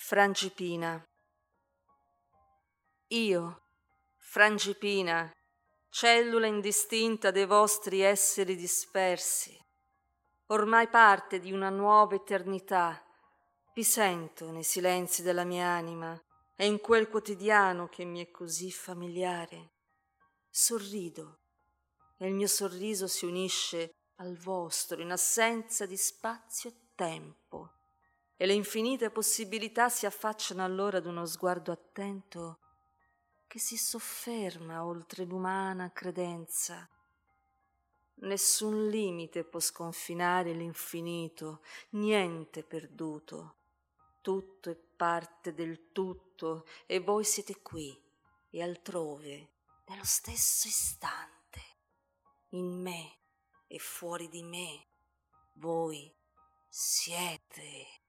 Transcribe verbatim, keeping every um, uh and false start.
Frangipina. Io, Frangipina, cellula indistinta dei vostri esseri dispersi, ormai parte di una nuova eternità, vi sento nei silenzi della mia anima e in quel quotidiano che mi è così familiare. Sorrido e il mio sorriso si unisce al vostro in assenza di spazio e tempo, e le infinite possibilità si affacciano allora ad uno sguardo attento che si sofferma oltre l'umana credenza. Nessun limite può sconfinare l'infinito, niente perduto. Tutto è parte del tutto e voi siete qui e altrove, nello stesso istante, in me e fuori di me. Voi siete.